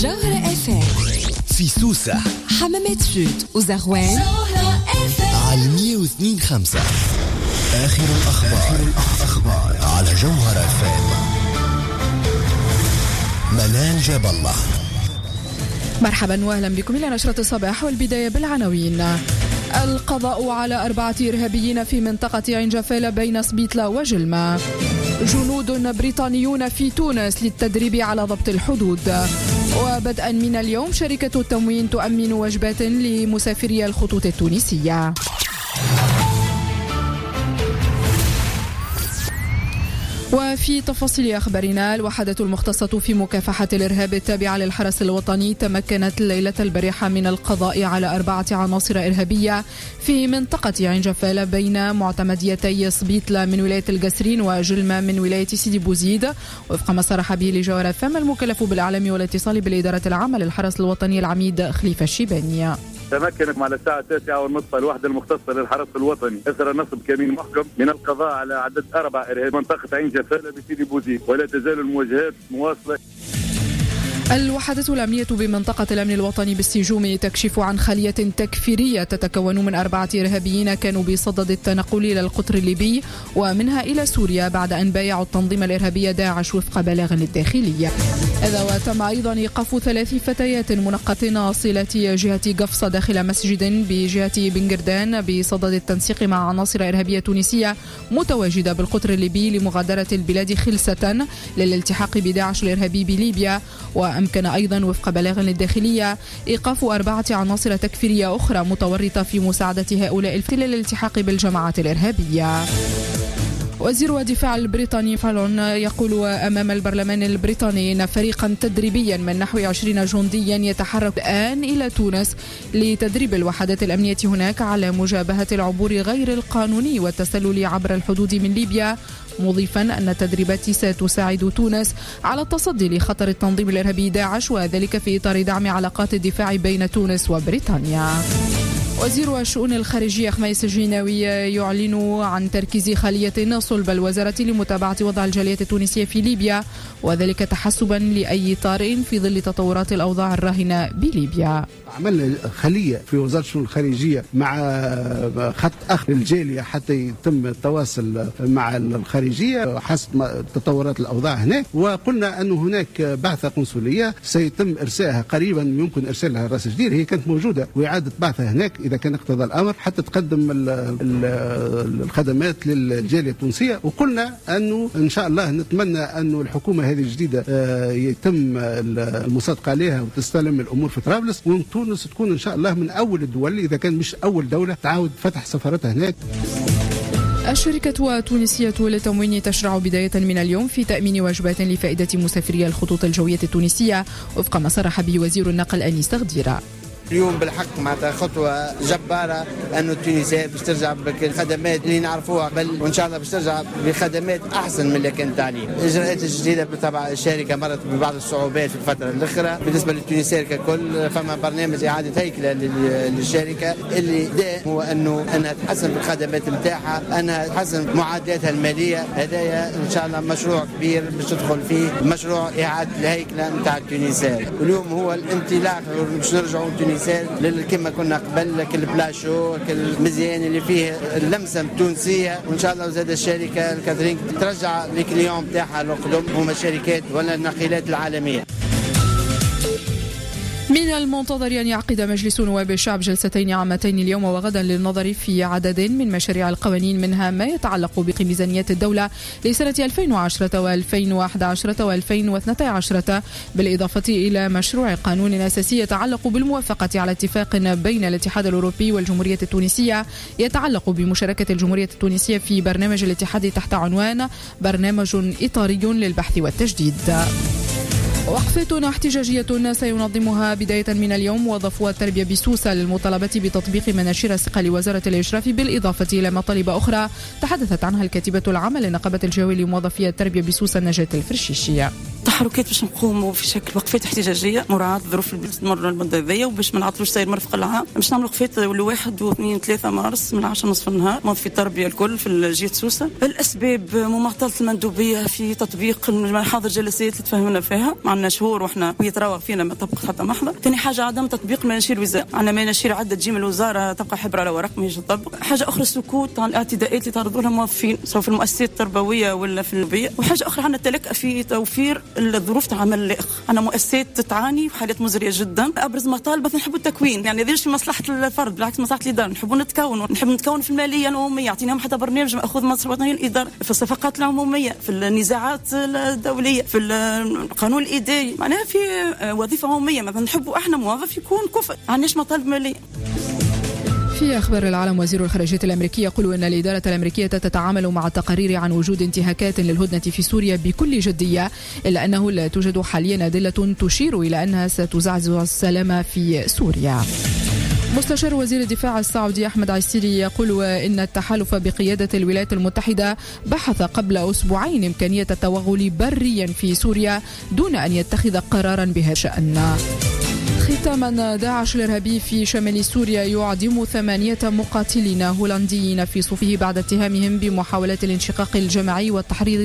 جوهرة FM في سوسة حمامات جود وزغوان على 102.5. آخر الأخبار على جوهرة FM. منال جاب الله. مرحبا واهلا بكم إلى نشرة الصباح، والبداية بالعناوين. القضاء على 4 إرهابيين في منطقة عين جفالة بين سبيطلة وجلمة. جنود بريطانيون في تونس للتدريب على ضبط الحدود. وبدءا من اليوم شركة التموين تؤمن وجبات لمسافري الخطوط التونسية. وفي تفاصيل أخبارنا، الوحدة المختصة في مكافحة الإرهاب التابعة للحرس الوطني تمكنت الليلة البارحة من القضاء على 4 عناصر إرهابية في منطقة عين جفالة بين معتمديتي سبيطلة من ولاية القصرين وجلمة من ولاية سيدي بوزيد، وفق ما صرح به لجوهرة FM المكلف بالإعلام والاتصال بالإدارة العامة للحرس الوطني العميد خليفة الشيباني. تمكنت على الساعة 9:30 الوحدة المختصة للحرس الوطني إثر نصب كمين محكم من القضاء على عدد 4 إرهاب منطقة عين جفالة بسيدي بوزيد، ولا تزال المواجهات مواصلة. الوحدة الأمنية بمنطقة الأمن الوطني بالسجوم تكشف عن خلية تكفيرية تتكون من 4 إرهابيين كانوا بصدد التنقل إلى القطر الليبي ومنها إلى سوريا بعد أن بايعوا التنظيم الإرهابي داعش وفق بلاغ للداخلية. هذا وتم أيضا إيقاف 3 فتيات منقة ناصلة جهة قفصة داخل مسجد بجهة بنقردان بصدد التنسيق مع عناصر إرهابية تونسية متواجدة بالقطر الليبي لمغادرة البلاد خلسة للالتحاق بداعش الإرهابي بليبيا. وأمكن أيضا وفق بلاغ للداخلية إيقاف 4 عناصر تكفيرية أخرى متورطة في مساعدة هؤلاء للالتحاق بالجماعات الإرهابية. وزير الدفاع البريطاني فالون يقول أمام البرلمان البريطاني أن فريقا تدريبيا من نحو 20 جنديا يتحرك الآن إلى تونس لتدريب الوحدات الأمنية هناك على مجابهة العبور غير القانوني والتسلل عبر الحدود من ليبيا، مضيفا أن التدريبات ستساعد تونس على التصدي لخطر التنظيم الإرهابي داعش، وذلك في إطار دعم علاقات الدفاع بين تونس وبريطانيا. وزير الشؤون الخارجية خميس الجناوي يعلن عن تركيز خلية صلب الوزارة لمتابعة وضع الجالية التونسية في ليبيا، وذلك تحسبا لأي طارئ في ظل تطورات الأوضاع الراهنة بليبيا. عملنا خلية في وزارة الشؤون الخارجية مع خط أخ للجالية حتى يتم التواصل مع الخارجية حسب تطورات الأوضاع هناك، وقلنا أن هناك بعثة قنصلية سيتم إرسالها قريبا، يمكن إرسالها راس جدير، هي كانت موجودة وإعادة بعثها هناك إذا كان اقتضى الأمر حتى تقدم الخدمات للجالية التونسية. وقلنا أنه إن شاء الله نتمنى أنه الحكومة هذه الجديدة يتم المصادقة عليها وتستلم الأمور في طرابلس، وتونس تكون إن شاء الله من أول الدول إذا كان مش أول دولة تعاود فتح سفارتها هناك. الشركة التونسية للتموين تشرع بداية من اليوم في تأمين وجبات لفائدة مسافري الخطوط الجوية التونسية وفق ما صرح به وزير النقل أنيس تغديرة. اليوم بالحق معناتها خطوة جبارة أنه التونسية باش ترجع بالخدمات اللي نعرفوها قبل، وإن شاء الله باش ترجع بخدمات أحسن من اللي كانت عليه. الإجراءات الجديدة بالطبع الشركة مرت ببعض الصعوبات في الفترة الأخرى بالنسبة للتونسية ككل، فما برنامج إعادة هيكلة للشركة اللي دا هو أنها تحسن بالخدمات نتاعها، أنها تحسن معداتها المالية. هدايا إن شاء الله مشروع كبير باش تدخل فيه، مشروع إعادة الهيكلة نتاع التونسية. واليوم هو الانطلاق باش نرجعوا كما كنا قبل البلاشو المزيان اللي فيه اللمسه التونسيه، وان شاء الله وزاد الشركه الكاترينج ترجع الكليون بتاعها للقدم هما الشركات ولا الناقلات العالميه. من المنتظر أن يعقد مجلس نواب الشعب جلستين عامتين اليوم وغدا للنظر في عدد من مشاريع القوانين، منها ما يتعلق بميزانية الدولة لسنة 2010 و2011 و2012، بالإضافة إلى مشروع قانون أساسي يتعلق بالموافقة على اتفاق بين الاتحاد الأوروبي والجمهورية التونسية يتعلق بمشاركة الجمهورية التونسية في برنامج الاتحاد تحت عنوان برنامج إطاري للبحث والتجديد. وقفة احتجاجية سينظمها بداية من اليوم وظفوا التربية بسوسة للمطالبة بتطبيق مناشير الثقة لوزارة الإشراف، بالإضافة إلى مطالب أخرى تحدثت عنها الكاتبة العامة لنقابة الجوي لموظفي التربية بسوسة نجاة الفرشيشية. تحركات باش نقوموا في شكل وقفات احتجاجيه مراعاه الظروف اللي تمر المده هذيا، وباش ما نعطلوش سير مرفق العام. باش نعملوا وقفات ل1 و2 و3 مارس من 10 نصف النهار موظفي التربيه الكل في جهه سوسه. الاسباب مماطله المندوبيه في تطبيق المحاضر الجلسات اللي تفاهمنا فيها مع عندنا شهور وإحنا يتراوغ فينا ما تبقى حتى محضر. ثاني حاجة عدم تطبيق مناشير وزارة، عندنا مناشير عدة تجي من الوزارة تبقى حبر على ورق ماهيش تطبق. حاجة أخرى السكوت عن الاعتداءات اللي تعرضوا لها موظفين سواء في المؤسسات التربوية ولا في البيئة. وحاجة أخرى عندنا التلكأ في توفير الظروف تاع عمل اللائق، عندنا مؤسسات تعاني في حالات مزرية جدا. أبرز مطالب نحبوا التكوين، يعني ليش مصلحة الفرد بالعكس مصلحة الإدارة، نحبوا نتكون في المالية العمومية، يعطيناهم حتى برنامج مأخوذ مصر وطنية الإدارة في الصفقات العمومية، في النزاعات الدولية، في القانون الإداري، معناها في وظيفة عمومية. مثلا نحبوا احنا موظف يكون كفء، عندناش مطالب مالية. في أخبار العالم، وزير الخارجية الأمريكي يقول أن الإدارة الأمريكية تتعامل مع التقارير عن وجود انتهاكات للهدنة في سوريا بكل جدية، إلا أنه لا توجد حاليا أدلة تشير إلى أنها ستزعزع السلام في سوريا. مستشار وزير الدفاع السعودي أحمد عسيري يقول إن التحالف بقيادة الولايات المتحدة بحث قبل أسبوعين إمكانية التوغل بريا في سوريا دون أن يتخذ قرارا بهذا الشأن. ختاما، داعش الإرهابي في شمال سوريا يعدم 8 مقاتلين هولنديين في صفه بعد اتهامهم بمحاولة الانشقاق الجماعي والتحريض